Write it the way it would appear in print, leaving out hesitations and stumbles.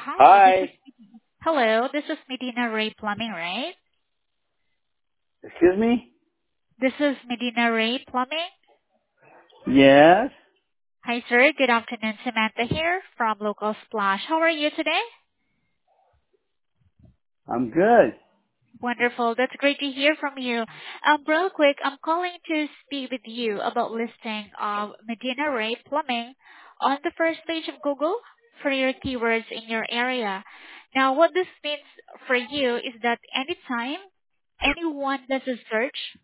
Hi, this is Hi. hello. This is Medina Ray Plumbing, right? Excuse me? This is Medina Ray Plumbing. Yes, Hi, sir. Good afternoon. Samantha here from Local Splash. How are you today? I'm good. Wonderful. That's great to hear from you. Real quick, I'm calling to speak with you about listing of Medina Ray Plumbing on the first page of Google for your keywords in your area. Now, what this means for you is that anytime anyone does a search